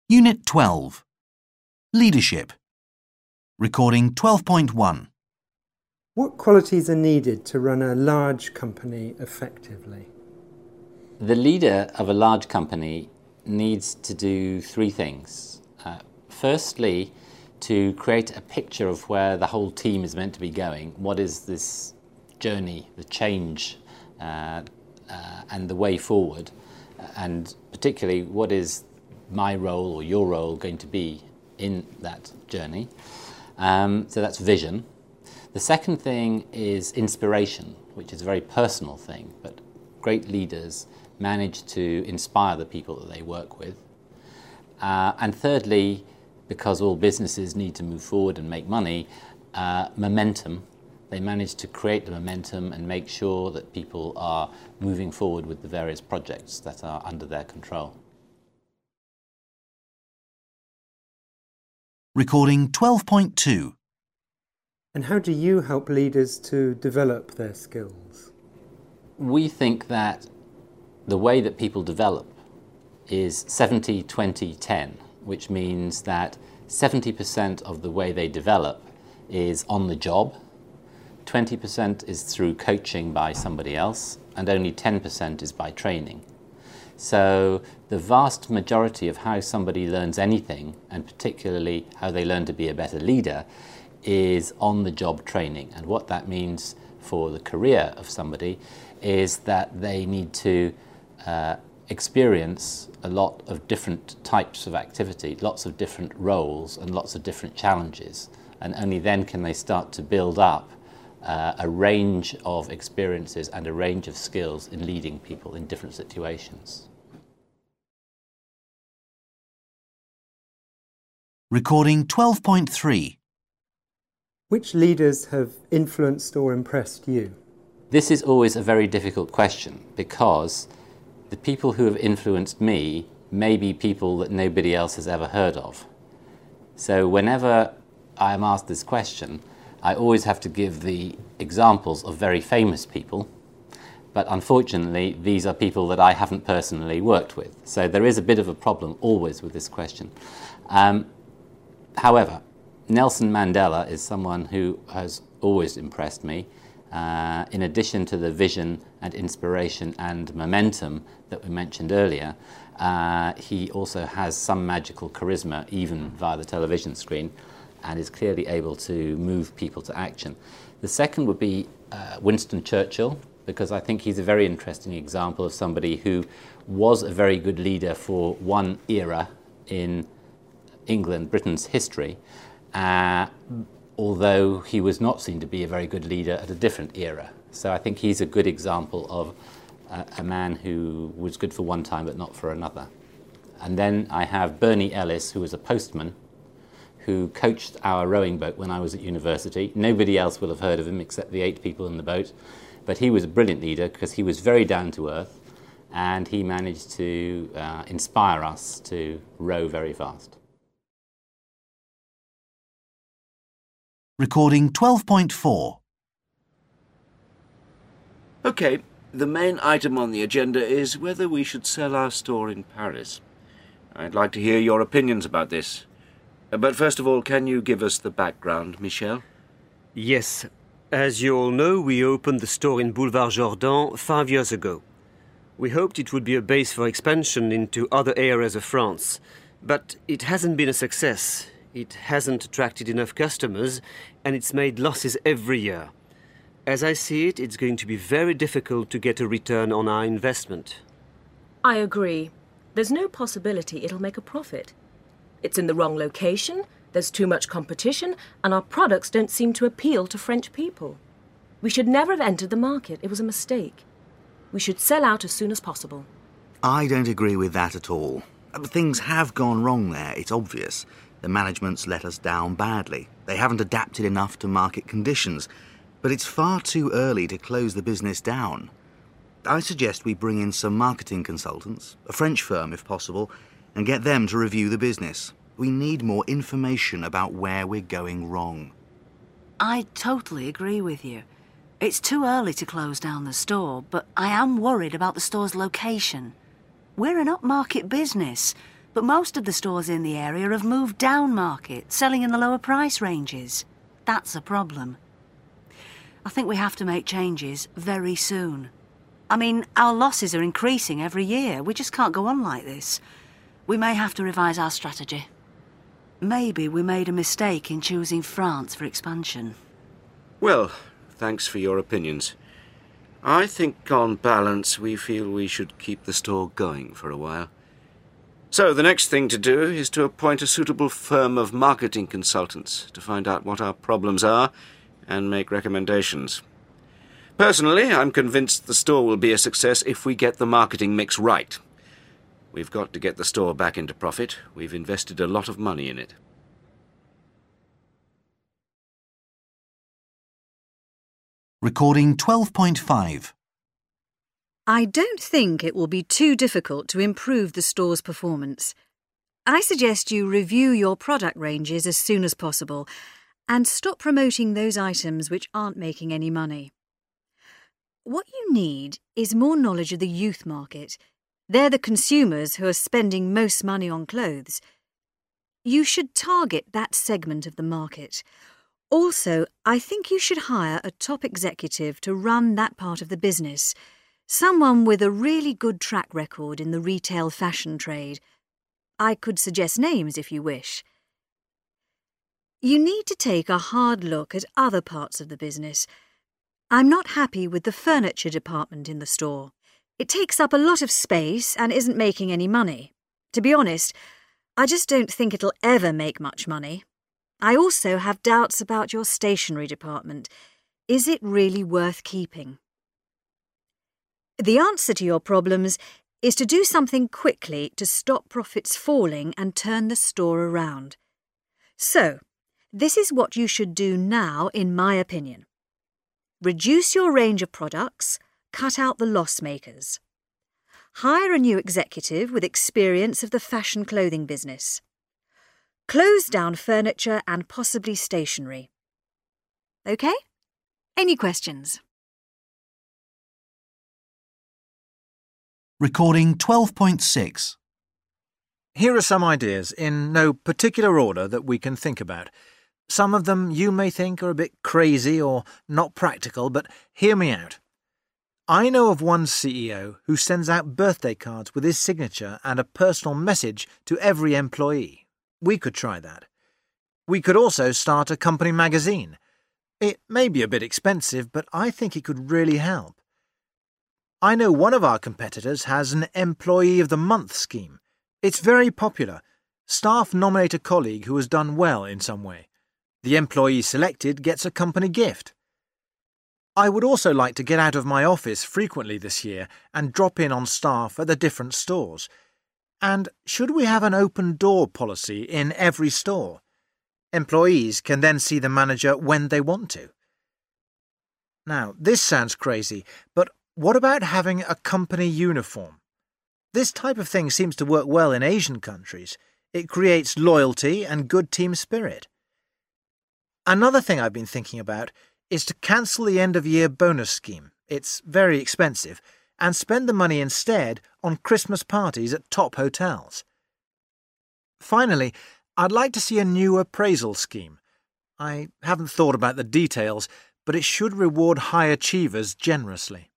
Unit 12. Leadership. Recording 12.1. What qualities are needed to run a large company effectively? The leader of a large company needs to do three things. Firstly, to create a picture of where the whole team is meant to be going. What is this journey, the change, and the way forward? And particularly, what is my role or your role going to be in that journey? So that's vision. The second thing is inspiration, which is a very personal thing, but great leaders manage to inspire the people that they work with. And thirdly, because all businesses need to move forward and make money, momentum. They manage to create the momentum and make sure that people are moving forward with the various projects that are under their control. Recording 12.2. And how do you help leaders to develop their skills? We think that the way that people develop is 70-20-10, which means that 70% of the way they develop is on the job, 20% is through coaching by somebody else, and only 10% is by training. So the vast majority of how somebody learns anything, and particularly how they learn to be a better leader, is on-the-job training. And what that means for the career of somebody is that they need to experience a lot of different types of activity, lots of different roles and lots of different challenges. And only then can they start to build up a range of experiences and a range of skills in leading people in different situations. Recording 12.3. Which leaders have influenced or impressed you? This is always a very difficult question because the people who have influenced me may be people that nobody else has ever heard of. So whenever I am asked this question, I always have to give the examples of very famous people, but unfortunately these are people that I haven't personally worked with. So there is a bit of a problem always with this question. However, Nelson Mandela is someone who has always impressed me. In addition to the vision and inspiration and momentum that we mentioned earlier, he also has some magical charisma, even via the television screen, and is clearly able to move people to action. The second would be Winston Churchill, because I think he's a very interesting example of somebody who was a very good leader for one era in England, Britain's history, although he was not seen to be a very good leader at a different era. So I think he's a good example of a man who was good for one time but not for another. And then I have Bernie Ellis, who was a postman, who coached our rowing boat when I was at university. Nobody else will have heard of him except the 8 people in the boat. But he was a brilliant leader because he was very down to earth and he managed to inspire us to row very fast. Recording 12.4. OK, the main item on the agenda is whether we should sell our store in Paris. I'd like to hear your opinions about this. But first of all, can you give us the background, Michel? Yes. As you all know, we opened the store in Boulevard Jourdan 5 years ago. We hoped it would be a base for expansion into other areas of France, but it hasn't been a success. It hasn't attracted enough customers, and it's made losses every year. As I see it, it's going to be very difficult to get a return on our investment. I agree. There's no possibility it'll make a profit. It's in the wrong location, there's too much competition, and our products don't seem to appeal to French people. We should never have entered the market. It was a mistake. We should sell out as soon as possible. I don't agree with that at all. Things have gone wrong there, it's obvious. The management's let us down badly. They haven't adapted enough to market conditions. But it's far too early to close the business down. I suggest we bring in some marketing consultants, a French firm if possible, and get them to review the business. We need more information about where we're going wrong. I totally agree with you. It's too early to close down the store, but I am worried about the store's location. We're an upmarket business. But most of the stores in the area have moved down market, selling in the lower price ranges. That's a problem. I think we have to make changes very soon. I mean, our losses are increasing every year. We just can't go on like this. We may have to revise our strategy. Maybe we made a mistake in choosing France for expansion. Well, thanks for your opinions. I think on balance we feel we should keep the store going for a while. So the next thing to do is to appoint a suitable firm of marketing consultants to find out what our problems are and make recommendations. Personally, I'm convinced the store will be a success if we get the marketing mix right. We've got to get the store back into profit. We've invested a lot of money in it. Recording 12.5. I don't think it will be too difficult to improve the store's performance. I suggest you review your product ranges as soon as possible and stop promoting those items which aren't making any money. What you need is more knowledge of the youth market. They're the consumers who are spending most money on clothes. You should target that segment of the market. Also, I think you should hire a top executive to run that part of the business, someone with a really good track record in the retail fashion trade. I could suggest names if you wish. You need to take a hard look at other parts of the business. I'm not happy with the furniture department in the store. It takes up a lot of space and isn't making any money. To be honest, I just don't think it'll ever make much money. I also have doubts about your stationery department. Is it really worth keeping? The answer to your problems is to do something quickly to stop profits falling and turn the store around. So, this is what you should do now, in my opinion. Reduce your range of products, cut out the loss makers. Hire a new executive with experience of the fashion clothing business. Close down furniture and possibly stationery. OK? Any questions? Recording 12.6. Here are some ideas, in no particular order, that we can think about. Some of them you may think are a bit crazy or not practical, but hear me out. I know of one CEO who sends out birthday cards with his signature and a personal message to every employee. We could try that. We could also start a company magazine. It may be a bit expensive, but I think it could really help. I know one of our competitors has an Employee of the Month scheme. It's very popular. Staff nominate a colleague who has done well in some way. The employee selected gets a company gift. I would also like to get out of my office frequently this year and drop in on staff at the different stores. And should we have an open door policy in every store? Employees can then see the manager when they want to. Now, this sounds crazy, but what about having a company uniform? This type of thing seems to work well in Asian countries. It creates loyalty and good team spirit. Another thing I've been thinking about is to cancel the end-of-year bonus scheme. It's very expensive, and spend the money instead on Christmas parties at top hotels. Finally, I'd like to see a new appraisal scheme. I haven't thought about the details, but it should reward high achievers generously.